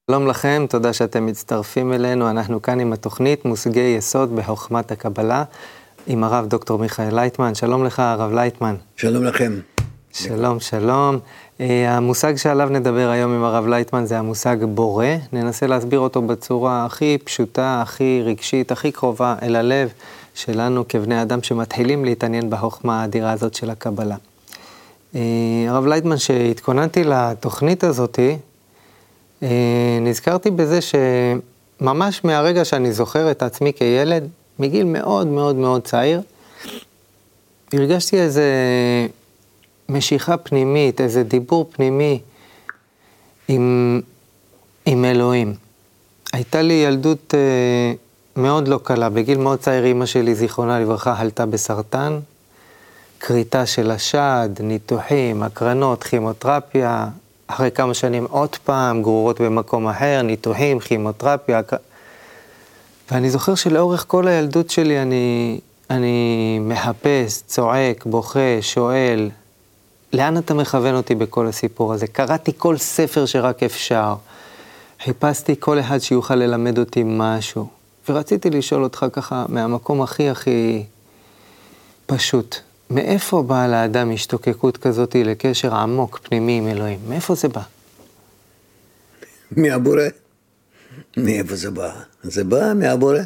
שלום לכם, תודה שאתם מצטרפים אלינו. אנחנו כאן עם התוכנית מושגי יסוד בחוכמת הקבלה, עם הרב דוקטור מיכאל לייטמן. שלום לך, הרב לייטמן. שלום לכם. שלום, שלום. המושג שעליו נדבר היום עם הרב לייטמן זה המושג בורא. ננסה להסביר אותו בצורה הכי פשוטה, הכי רגשית, הכי קרובה אל הלב שלנו כבני אדם שמתחילים להתעניין בחוכמה האדירה הזאת של הקבלה. הרב לייטמן, שהתכוננתי לתוכנית הזאתי, נזכרתי בזה שממש מהרגע שאני זוכר את עצמי כילד, מגיל מאוד מאוד מאוד צעיר, הרגשתי איזה משיכה פנימית, איזה דיבור פנימי עם אלוהים. הייתה לי ילדות מאוד לא קלה. בגיל מאוד צעיר אמא שלי, זיכרונה לברכה, חלתה בסרטן, קריטה של השד, ניתוחים, הקרנות, כימותרפיה, אחרי כמה שנים עוד פעם, גרורות במקום אחר, ניתוחים, כימותרפיה. ואני זוכר שלאורך כל הילדות שלי אני מחפש, צועק, בוכה, שואל, לאן אתה מכוון אותי בכל הסיפור הזה? קראתי כל ספר שרק אפשר. חיפשתי כל אחד שיוכל ללמד אותי משהו. ורציתי לשאול אותך ככה מהמקום הכי פשוט. מאיפה באה לאדם השתוקקות כזאת לקשר עמוק פנימי עם אלוהים? מאיפה זה בא? מהבורא. מאיפה זה בא? זה בא מהבורא.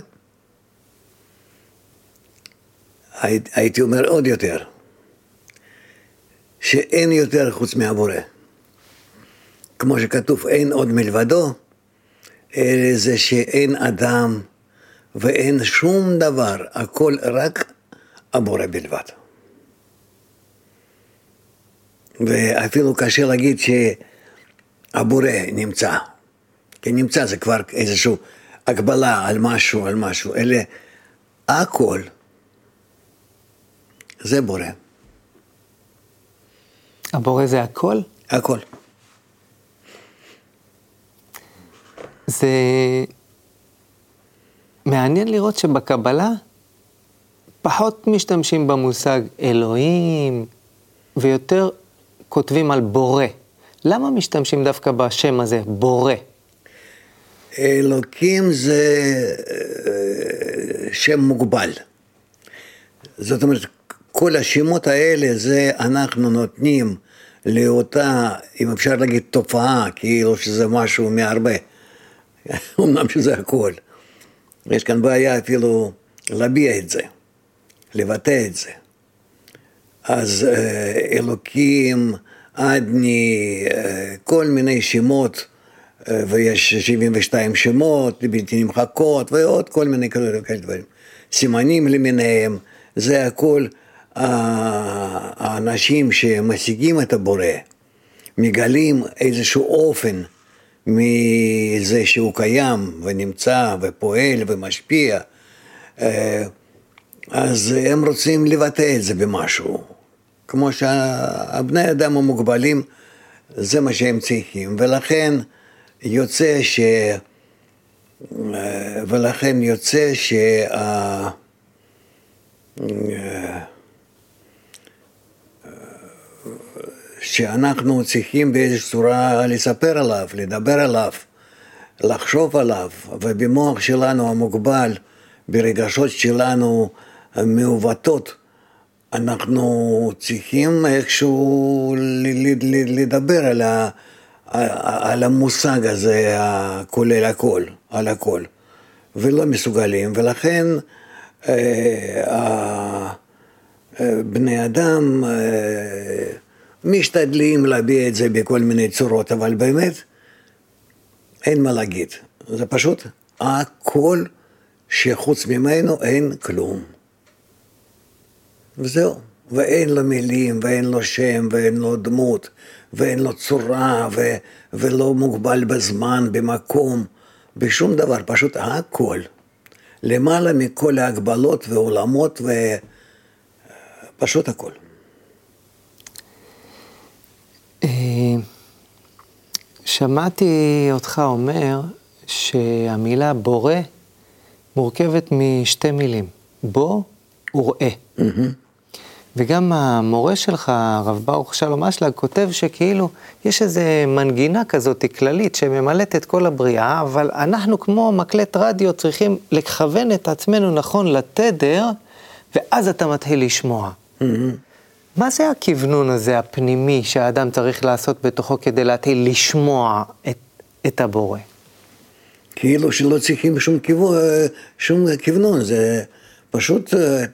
הייתי אומר עוד יותר, שאין יותר חוץ מהבורא. כמו שכתוב, אין עוד מלבדו, זה שאין אדם ואין שום דבר, הכל רק הבורא בלבד. ואפילו קשה להגיד שהבורא נמצא. כי נמצא זה כבר איזושהי הגבלה על משהו, אלא הכל זה בורא. הבורא זה הכל? הכל. זה מעניין לראות שבקבלה פחות משתמשים במושג אלוהים ויותר כותבים על בורא. למה משתמשים דווקא בשם הזה, בורא? אלוקים זה שם מוגבל. זאת אומרת, כל השמות האלה זה אנחנו נותנים לאותה, אם אפשר להגיד תופעה, כאילו שזה משהו מהרבה. אמנם שזה הכל. יש כאן בעיה אפילו להביע את זה, לבטא את זה. אז אלוקים, אדני, כל מיני שמות, ויש 72 שמות, בלתי נמחקות, ועוד כל מיני כאלה דברים. סימנים למיניהם, זה הכל האנשים שמשיגים את הבורא, מגלים איזשהו אופן מזה שהוא קיים ונמצא ופועל ומשפיע, אז הם רוצים לבטא את זה במשהו. כמו שהבני אדם המוגבלים, זה מה שהם צריכים, ולכן יוצא שאנחנו צריכים באיזושהי צורה לספר עליו, לדבר עליו, לחשוב עליו, ובמוח שלנו המוגבל, ברגשות שלנו מעוותות, אנחנו צריכים איכשהו לדבר על המושג הזה, כולל הכל, על הכל, ולא מסוגלים, ולכן בני אדם משתדלים להביע את זה בכל מיני צורות, אבל באמת אין מה להגיד, זה פשוט הכל שחוץ ממנו אין כלום. וזהו, ואין לו מילים, ואין לו שם, ואין לו דמות, ואין לו צורה, ולא מוגבל בזמן, במקום, בשום דבר, פשוט הכל. למעלה מכל ההגבלות ועולמות, ופשוט הכל. שמעתי אותך אומר שהמילה בורא מורכבת משתי מילים, בו וראה. וגם המורה שלך, הרב ברוך שלום אשלג, כותב שכאילו יש איזה מנגינה כזאת כללית שממלאת את כל הבריאה, אבל אנחנו כמו מקלט רדיו צריכים לכוון את עצמנו נכון לתדר, ואז אתה מתחיל לשמוע. מה זה הכוונון הזה הפנימי שהאדם צריך לעשות בתוכו כדי להתחיל לשמוע את הבורא? כאילו שלא צריכים שום כיוונון, זה פשוט,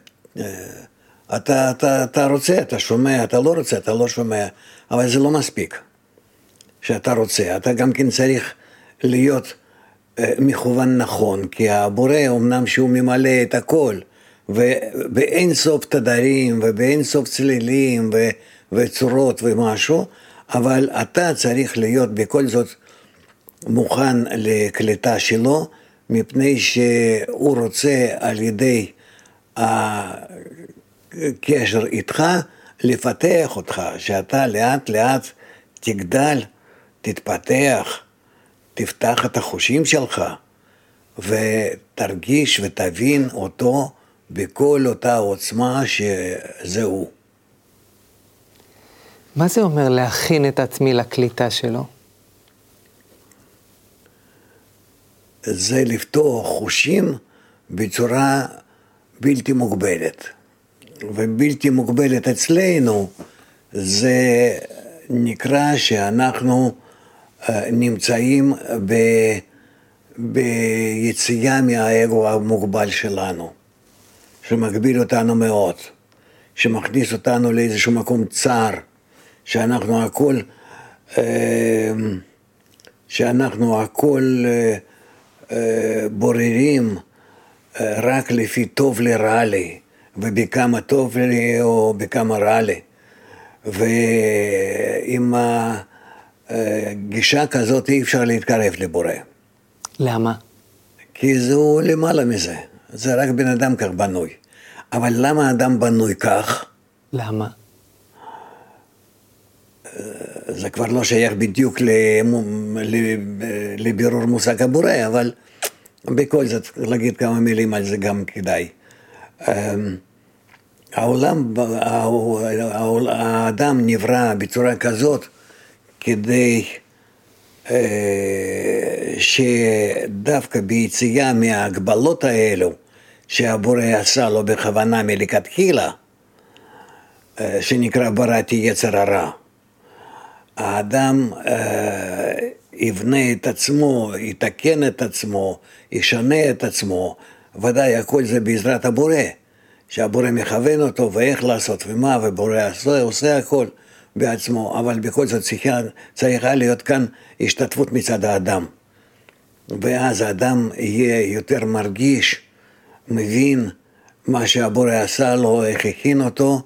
אתה רוצה, אתה שומע, אתה לא רוצה, אתה לא שומע, אבל זה לא מספיק שאתה רוצה, אתה גם כן צריך להיות מכוון נכון, כי הבורא אמנם שהוא ממלא את הכל, ובאין סוף תדרים, ובאין סוף צלילים, וצורות ומשהו, אבל אתה צריך להיות בכל זאת מוכן לקליטה שלו, מפני שהוא רוצה על ידי הקשר איתך לפתח אותך, שאתה לאט לאט תגדל, תתפתח, תפתח את החושים שלך, ותרגיש ותבין אותו בכל אותה עוצמה שזהו. מה זה אומר להכין את עצמי לקליטה שלו? זה לפתוח חושים בצורה בלתי מוגבלת. ובלתי מוגבלת אצלנו זה נקרא שאנחנו נמצאים ביציאה מהאגו המוגבל שלנו, שמגביל אותנו מאוד, שמכניס אותנו לאיזשהו מקום צר, שאנחנו הכל בוררים רק לפי טוב לי רע לי, ובכמה טוב לי או בכמה רע לי. ועם הגישה כזאת אי אפשר להתקרב לבורא. למה? כי זהו למעלה מזה, זה רק בן אדם כך בנוי. אבל למה אדם בנוי כך? למה? זה כבר לא שייך בדיוק לבירור מושג הבורא, אבל בכל זאת להגיד כמה מילים על זה גם כדאי. האדם נברא בצורה כזאת כדי שדווקא ביציאה מההגבלות האלו שהבורא עשה לו בכוונה מלכתחילה, שנקרא בראתי יצר הרע, האדם יבנה את עצמו, יתקן את עצמו, ישנה את עצמו, ודאי הכל זה בעזרת הבורא, שהבורא מכוון אותו ואיך לעשות ומה, ובורא עושה הכל בעצמו, אבל בכל זאת צריכה להיות כאן השתתפות מצד האדם, ואז האדם יהיה יותר מרגיש, מבין מה שהבורא עשה לו, איך הכין אותו,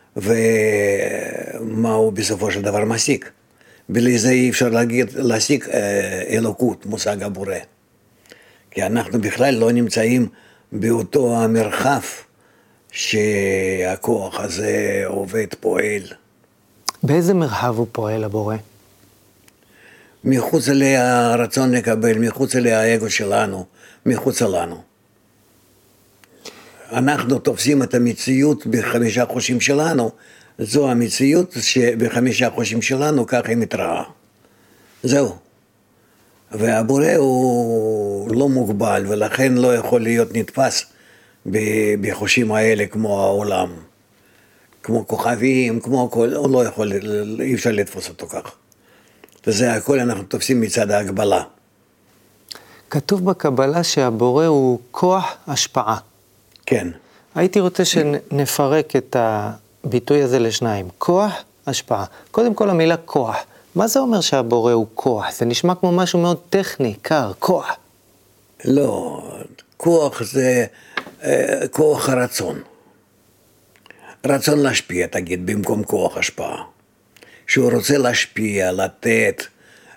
ומה הוא בסופו של דבר משיג. בלי זה אי אפשר להשיג אלוקות, מושג הבורא. כי אנחנו בכלל לא נמצאים באותו המרחב שהכוח הזה עובד, פועל. באיזה מרחב הוא פועל הבורא? מחוץ לרצון לקבל, מחוץ לאגו שלנו, מחוץ לנו. אנחנו תופסים את המציאות בחמישה חושים שלנו, זו המציאות שבחמישה חושים שלנו כך היא מתראה. זהו. והבורא הוא לא מוגבל, ולכן לא יכול להיות נתפס בחושים האלה כמו העולם. כמו כוכבים, כמו הכל, הוא לא יכול, אי אפשר לתפוס אותו כך. וזה הכל אנחנו תופסים מצד ההגבלה. כתוב בקבלה שהבורא הוא כוח השפעה. כן. הייתי רוצה שנפרק את הביטוי הזה לשניים. כוח, השפעה. קודם כל המילה כוח. מה זה אומר שהבורא הוא כוח? זה נשמע כמו משהו מאוד טכני, קר, כוח. לא, כוח זה כוח הרצון. רצון להשפיע, תגיד, במקום כוח השפעה. שהוא רוצה להשפיע, לתת,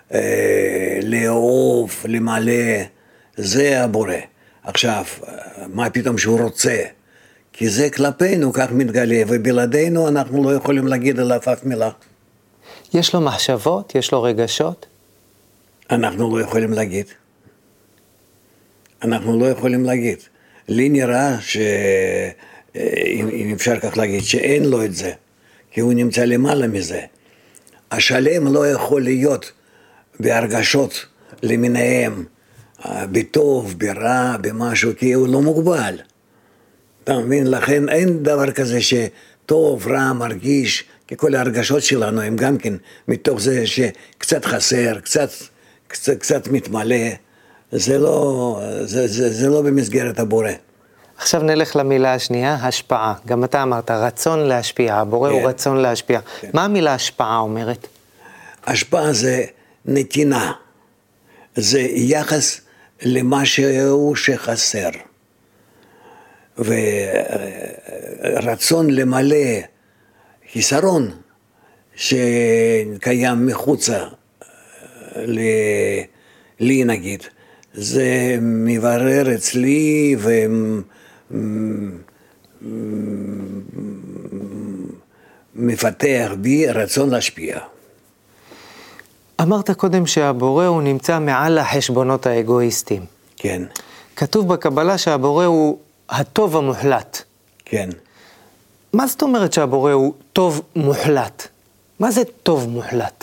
לאהוב, למלא, זה הבורא. עכשיו, מה פתאום שהוא רוצה? כי זה כלפינו כך מתגלה, ובלעדינו אנחנו לא יכולים להגיד עליו אף מילה. יש לו מחשבות? יש לו רגשות? אנחנו לא יכולים להגיד. אנחנו לא יכולים להגיד. לי נראה אם אפשר כך להגיד, שאין לו את זה, כי הוא נמצא למעלה מזה. השלם לא יכול להיות בהרגשות למיניהם, בטוב, ברע, במשהו, כי הוא לא מוגבל. אתה מבין? לכן אין דבר כזה שטוב, רע, מרגיש, כי כל ההרגשות שלנו הם גם כן מתוך זה שקצת חסר, קצת מתמלא, זה לא במסגרת הבורא. עכשיו נלך למילה השנייה, השפעה. גם אתה אמרת, רצון להשפיע, הבורא הוא רצון להשפיע. מה המילה השפעה אומרת? השפעה זה נתינה, זה יחס למשהו שחסר, ורצון למלא חיסרון שקיים מחוצה לי נגיד, זה מברר אצלי ומפתח בי רצון להשפיע. אמרת קודם שהבורא הוא נמצא מעל החשבונות האגואיסטיים. כן. כתוב בקבלה שהבורא הוא הטוב המוחלט. כן. מה זאת אומרת שהבורא הוא טוב מוחלט? מה זה טוב מוחלט?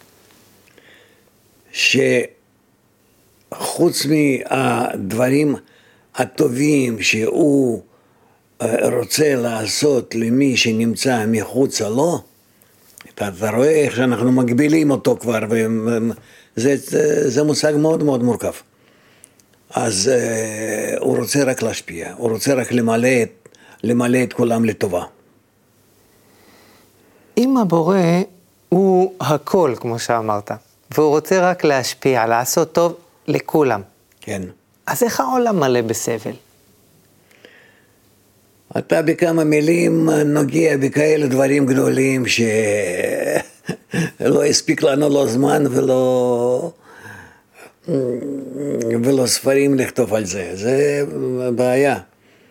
שחוץ מהדברים הטובים שהוא רוצה לעשות למי שנמצא מחוצה לו, אתה רואה איך שאנחנו מגבילים אותו כבר, וזה מושג מאוד מאוד מורכב. אז הוא רוצה רק להשפיע, הוא רוצה רק למלא את כולם לטובה. אם הבורא הוא הכל, כמו שאמרת, והוא רוצה רק להשפיע, לעשות טוב לכולם. כן. אז איך העולם מלא בסבל? אתה בכמה מילים נוגע בכאלה דברים גדולים שלא הספיק לנו לא זמן ולא ספרים לכתוב על זה. זה בעיה.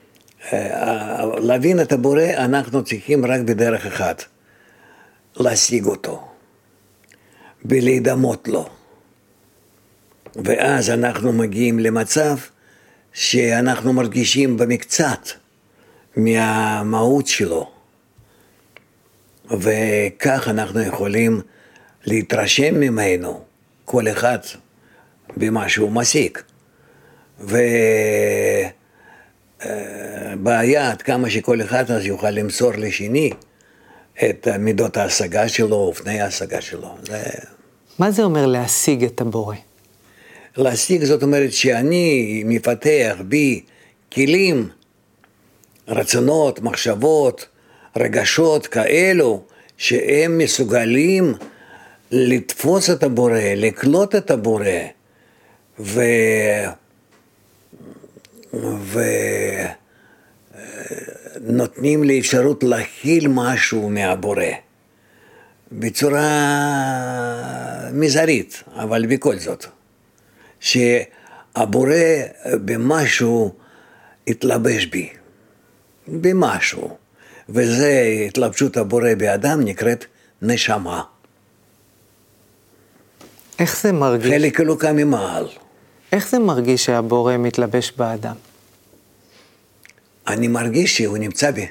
להבין את הבורא אנחנו צריכים רק בדרך אחת, להשיג אותו, בלהידמות לו. ואז אנחנו מגיעים למצב שאנחנו מרגישים במקצת מהמהות שלו, וכך אנחנו יכולים להתרשם ממנו, כל אחד במה שהוא משיג. ובעיה עד כמה שכל אחד אז יוכל למסור לשני את מידות ההשגה שלו, אופני ההשגה שלו. מה זה אומר להשיג את הבורא? להשיג זאת אומרת שאני מפתח בי כלים, רצונות, מחשבות, רגשות כאלו שהם מסוגלים לתפוס את הבורא, לקלוט את הבורא ונותנים לי אפשרות להכיל משהו מהבורא בצורה מזערית, אבל בכל זאת שהבורא במשהו התלבש בי, במשהו, וזה התלבשות הבורא באדם נקראת נשמה. איך זה מרגיש? חלק אלוקה ממעל. איך זה מרגיש שהבורא מתלבש באדם? אני מרגיש שהוא נמצא בי.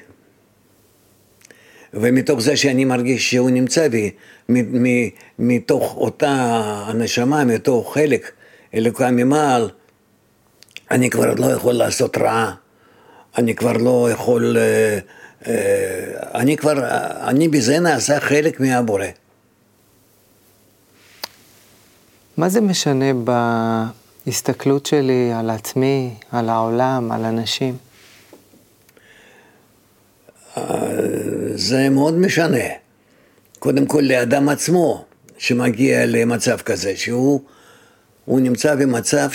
ומתוך זה שאני מרגיש שהוא נמצא בי, מתוך אותה הנשמה, מתוך חלק אלוקה ממעל, אני כבר לא יכול לעשות רע, אני כבר לא יכול, אני בזה נעשה חלק מהבורא. מה זה משנה בהסתכלות שלי על עצמי, על העולם, על אנשים? זה מאוד משנה. קודם כל לאדם עצמו, שמגיע למצב כזה, שהוא נמצא במצב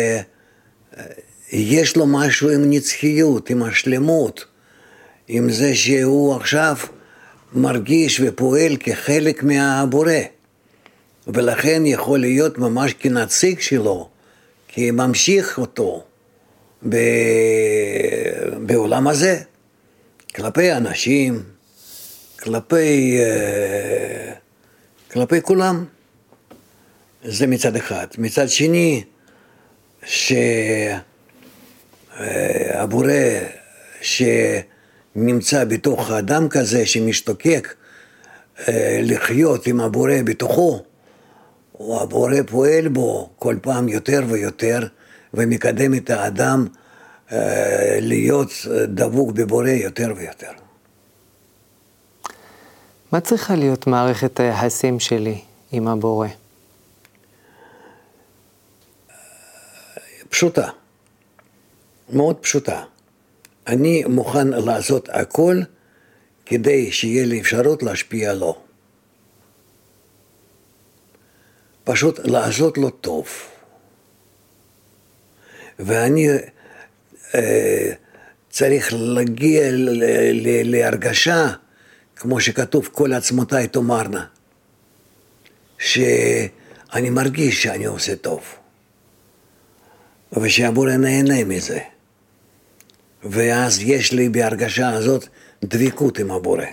שיש לו משהו עם נצחיות, עם השלמות, עם זה שהוא עכשיו מרגיש ופועל כחלק מהבורא. ולכן יכול להיות ממש כנציג שלו, כממשיך אותו בעולם הזה, כלפי אנשים, כלפי כולם. זה מצד אחד. מצד שני, שהבורא נמצא בתוך האדם כזה שמשתוקק לחיות עם הבורא בתוכו, הבורא פועל בו כל פעם יותר ויותר, ומקדם את האדם להיות דבוק בבורא יותר ויותר. מה צריכה להיות מערכת היחסים שלי עם הבורא? פשוטה, מאוד פשוטה. אני מוכן לעשות הכל כדי שיהיה לי אפשרות להשפיע לו. פשוט לעשות לו טוב. ואני צריך להגיע להרגשה, כמו שכתוב, כל עצמותיי תאמרנה, שאני מרגיש שאני עושה טוב, ושהבורא נהנה מזה. ואז יש לי בהרגשה הזאת דבקות עם הבורא.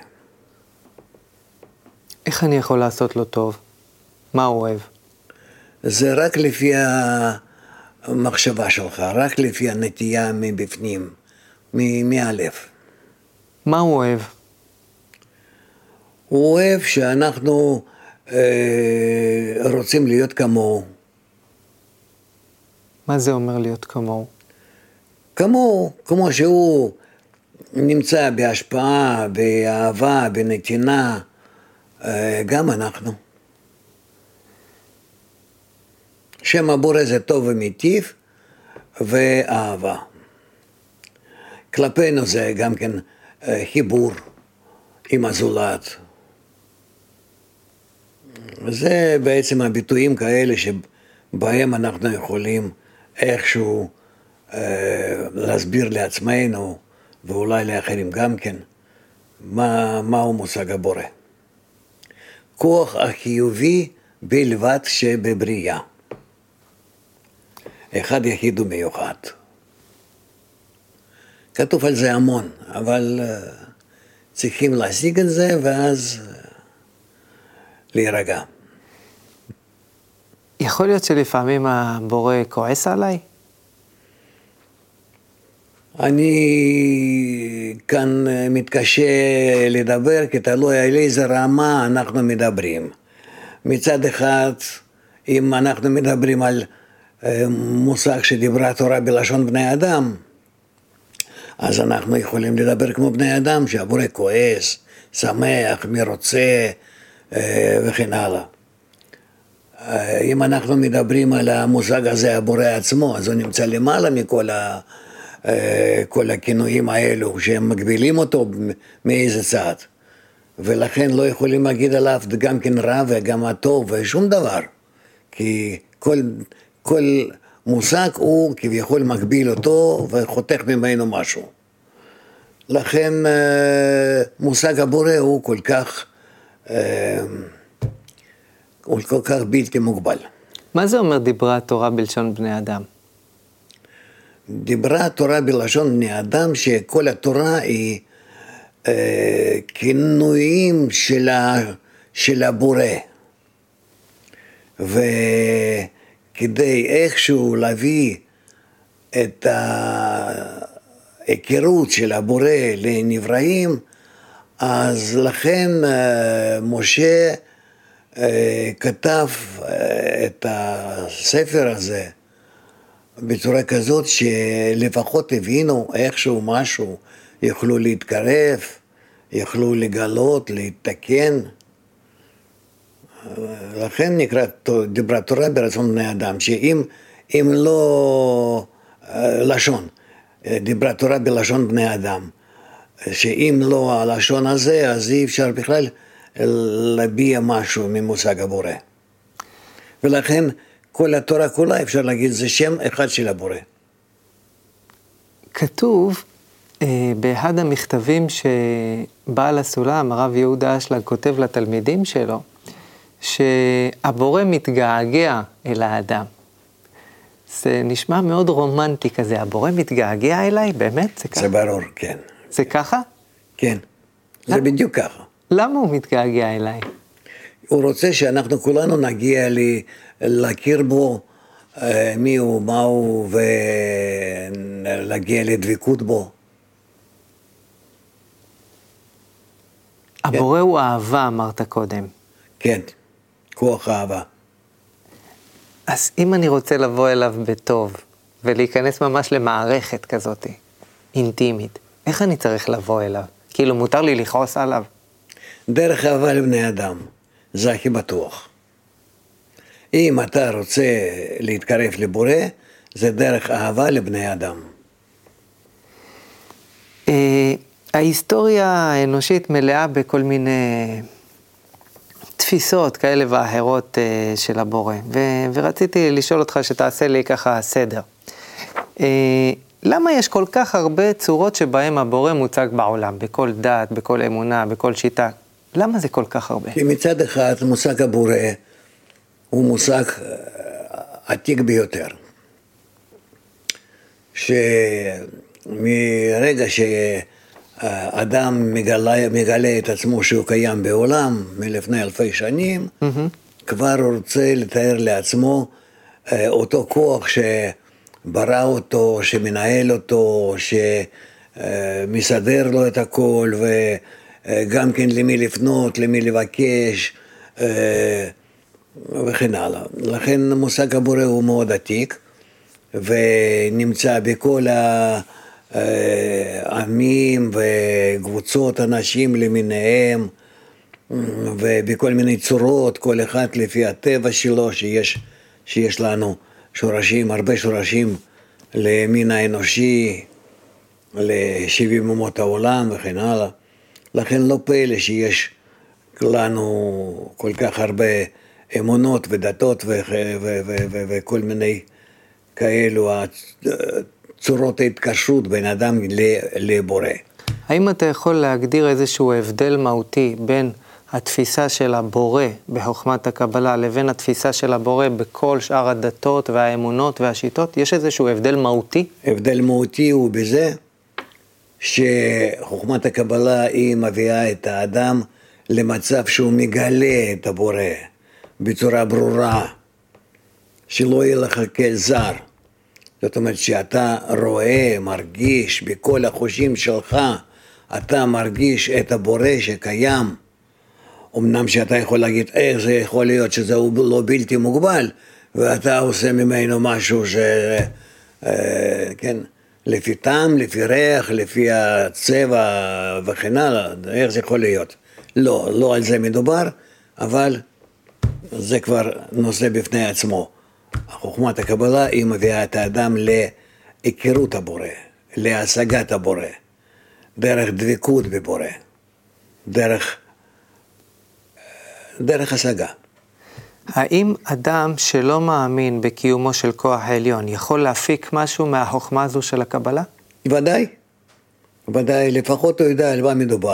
איך אני יכול לעשות לו טוב? מה הוא אוהב? זה רק לפי המחשבה שלך, רק לפי הנטייה מבפנים, מהלב. מה הוא אוהב? הוא אוהב שאנחנו רוצים להיות כמוהו. מה זה אומר להיות כמוהו? כמוהו, כמו שהוא נמצא בהשפעה, באהבה, בנתינה, גם אנחנו. שם הבורא זה טוב ומיטיב ואהבה. כלפינו זה גם כן חיבור עם הזולת. זה בעצם הביטויים כאלה שבהם אנחנו יכולים איכשהו להסביר לעצמנו ואולי לאחרים גם כן מהו מושג הבורא. כוח החיובי בלבד שבבריאה. אחד יחיד ומיוחד. כתוב על זה המון, אבל צריכים להשיג את זה ואז להירגע. יכול להיות שלפעמים הבורא כועס עליי? אני כאן מתקשה לדבר, כי תלוי על איזה רמה אנחנו מדברים. מצד אחד, אם אנחנו מדברים על מושג שדיברה התורה בלשון בני אדם, אז אנחנו יכולים לדבר כמו בני אדם, שהבורא כועס, שמח, מרוצה וכן הלאה. אם אנחנו מדברים על המושג הזה, הבורא עצמו, אז הוא נמצא למעלה מכל כל הכינויים האלו, שהם מגבילים אותו מאיזה צד. ולכן לא יכולים להגיד עליו גם כן רע וגם הטוב ושום דבר. כי כל מושג הוא כביכול מגביל אותו וחותך ממנו משהו. לכן מושג הבורא הוא כל כך בלתי מוגבל. מה זה אומר דיברה התורה בלשון בני אדם? דיברה התורה בלשון בני אדם, שכל התורה היא כינויים של הבורא. וכדי איכשהו להביא את ההיכרות של הבורא לנבראים, אז לכן משה כתב את הספר הזה בצורה כזאת שלפחות הבינו איכשהו משהו, יכלו להתקרב, יכלו לגלות, להתקן. לכן נקרא דיברה תורה ברצון בני אדם, שאם לא לשון, דיברה תורה בלשון בני אדם, שאם לא הלשון הזה, אז אי אפשר בכלל להביע משהו ממושג הבורא. ולכן כל התורה כולה, אפשר להגיד, זה שם אחד של הבורא. כתוב באחד המכתבים שבעל הסולם, הרב יהודה אשלג, כותב לתלמידים שלו, שהבורא מתגעגע אל האדם. זה נשמע מאוד רומנטי כזה, הבורא מתגעגע אליי, באמת? זה ככה? זה ברור, כן. זה ככה? כן, זה בדיוק ככה. למה הוא מתגעגע אליי? הוא רוצה שאנחנו כולנו נגיע להכיר בו מי הוא, מה הוא, ולהגיע לדבקות בו. הבורא הוא אהבה, אמרת קודם. כן, כוח אהבה. אז אם אני רוצה לבוא אליו בטוב, ולהיכנס ממש למערכת כזאת, אינטימית, איך אני צריך לבוא אליו? כאילו מותר לי לכעוס עליו? דרך אהבה לבני אדם, זה הכי בטוח. אם אתה רוצה להתקרב לבורא, זה דרך אהבה לבני אדם. ההיסטוריה האנושית מלאה בכל מיני תפיסות כאלה ואחרות של הבורא, ורציתי לשאול אותך שתעשה לי ככה סדר. למה יש כל כך הרבה צורות שבהם הבורא מוצג בעולם, בכל דת, בכל אמונה, בכל שיטה? למה זה כל כך הרבה? כי מצד אחד מושג הבורא הוא מושג עתיק ביותר. שמרגע שאדם מגלה את עצמו שהוא קיים בעולם מלפני אלפי שנים, כבר הוא רוצה לתאר לעצמו אותו כוח שברא אותו, שמנהל אותו, שמסדר לו את הכל, וגם כן למי לפנות, למי לבקש, וכן הלאה. לכן מושג הבורא הוא מאוד עתיק, ונמצא בכל העמים וקבוצות אנשים למיניהם, ובכל מיני צורות, כל אחד לפי הטבע שלו, שיש לנו שורשים, הרבה שורשים למין האנושי, ל70 אומות העולם וכן הלאה. לכן לא פלא שיש לנו כל כך הרבה אמונות ודתות וכל מיני כאלו צורות ההתקשרות בין אדם לבורא. האם אתה יכול להגדיר איזשהו הבדל מהותי בין התפיסה של הבורא בחוכמת הקבלה לבין התפיסה של הבורא בכל שאר הדתות והאמונות והשיטות? יש איזשהו הבדל מהותי? הבדל מהותי הוא בזה שחוכמת הקבלה היא מביאה את האדם למצב שהוא מגלה את הבורא בצורה ברורה, שלא יהיה לך כזר. זאת אומרת שאתה רואה, מרגיש בכל החושים שלך, אתה מרגיש את הבורא שקיים. אמנם שאתה יכול להגיד איך זה יכול להיות שזה לא בלתי מוגבל, ואתה עושה ממנו משהו כן, לפי טעם, לפי ריח, לפי הצבע וכן הלאה, איך זה יכול להיות? לא על זה מדובר, אבל זה כבר נושא בפני עצמו. חוכמת הקבלה היא מביאה את האדם להיכרות הבורא, להשגת הבורא, דרך דבקות בבורא, דרך השגה. האם אדם שלא מאמין בקיומו של כוח העליון יכול להפיק משהו מהחוכמה הזו של הקבלה? ודאי, לפחות הוא יודע על מה מדובר,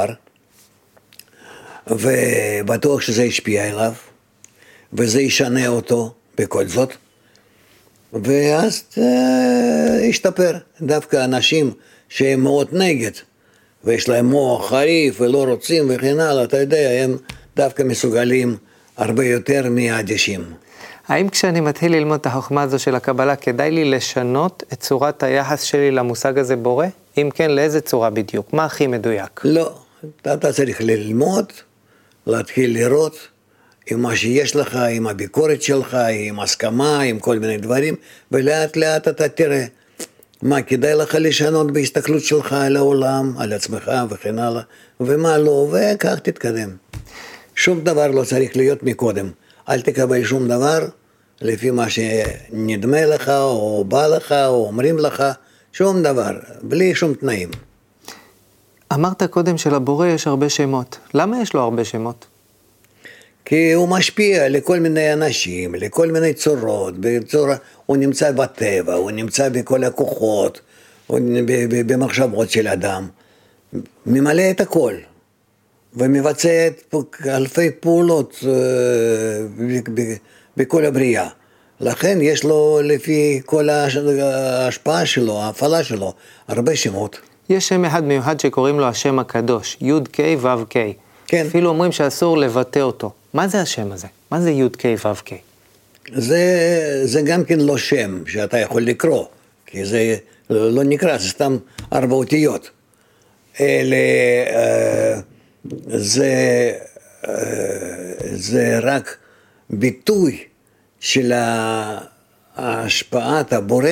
ובטוח שזה ישפיע עליו, וזה ישנה אותו בכל זאת, ואז ישתפר. דווקא אנשים שהם מאוד נגד, ויש להם מוח חריף ולא רוצים וכן הלאה, אתה יודע, הם דווקא מסוגלים הרבה יותר מהאדישים. האם כשאני מתחיל ללמוד את החוכמה הזו של הקבלה, כדאי לי לשנות את צורת היחס שלי למושג הזה בורא? אם כן, לאיזה צורה בדיוק? מה הכי מדויק? לא, אתה צריך ללמוד, להתחיל לראות עם מה שיש לך, עם הביקורת שלך, עם הסכמה, עם כל מיני דברים, ולאט לאט אתה תראה מה כדאי לך לשנות בהסתכלות שלך על העולם, על עצמך וכן הלאה, ומה לא, וכך תתקדם. שום דבר לא צריך להיות מקודם. אל תקבל שום דבר לפי מה שנדמה לך, או בא לך, או אומרים לך, שום דבר, בלי שום תנאים. אמרת קודם שלבורא יש הרבה שמות. למה יש לו הרבה שמות? כי הוא משפיע לכל מיני אנשים, לכל מיני צורות, הוא נמצא בטבע, הוא נמצא בכל הכוחות, במחשבות של אדם, ממלא את הכל, ומבצע אלפי פעולות בכל הבריאה. לכן יש לו לפי כל ההשפעה שלו, ההפעלה שלו, הרבה שמות. יש שם אחד מיוחד שקוראים לו השם הקדוש, י' ק' ו' ק'. כן. אפילו אומרים שאסור לבטא אותו. מה זה השם הזה? מה זה י' ק' ו' ק'? זה גם כן לא שם שאתה יכול לקרוא, כי זה לא נקרא, זה סתם 4 אותיות. אלה זה רק ביטוי של השפעת הבורא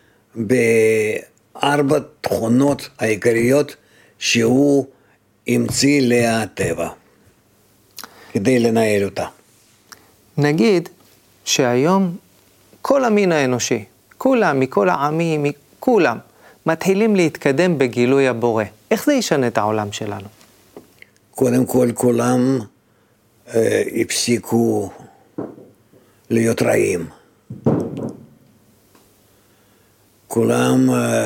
בארבע תכונות העיקריות שהוא המציא לטבע, כדי לנהל אותה. נגיד שהיום כל המין האנושי, כולם, מכל העמים, כולם, מתחילים להתקדם בגילוי הבורא. איך זה ישנה את העולם שלנו? קודם כל, כולם הפסיקו להיות רעים. כולם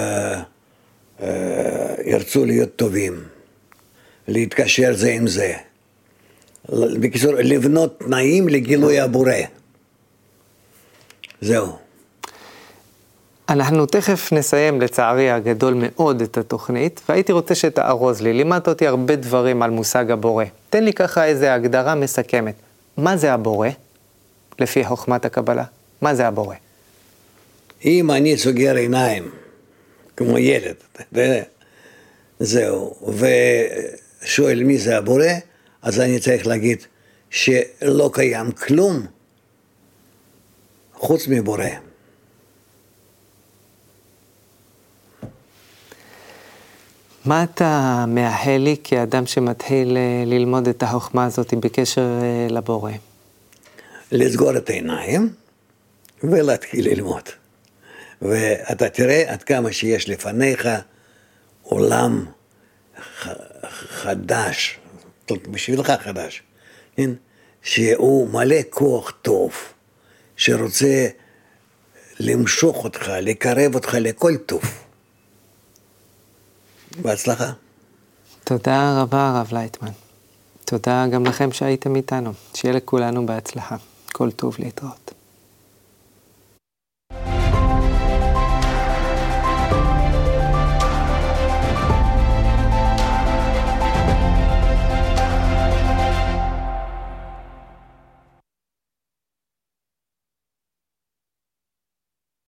ירצו להיות טובים, להתקשר זה עם זה. בקיצור, לבנות תנאים לגילוי הבורא. זהו. אנחנו תכף נסיים לצערי הגדול מאוד את התוכנית, והייתי רוצה שתארוז לי, לימדת אותי הרבה דברים על מושג הבורא. תן לי ככה איזו הגדרה מסכמת. מה זה הבורא? לפי חוכמת הקבלה. מה זה הבורא? אם אני סוגר עיניים, כמו ילד, זהו, ושואל מי זה הבורא, אז אני צריך להגיד שלא קיים כלום חוץ מבורא. מה אתה מאחל לי כאדם שמתחיל ללמוד את החוכמה הזאת בקשר לבורא? לסגור את העיניים ולהתחיל ללמוד. ואתה תראה עד כמה שיש לפניך עולם חדש, בשבילך חדש, כן? שהוא מלא כוח טוב, שרוצה למשוך אותך, לקרב אותך לכל טוב. בהצלחה. תודה רבה הרב לייטמן. תודה גם לכם שהייתם איתנו. שיהיה לכולנו בהצלחה. כל טוב להתראות.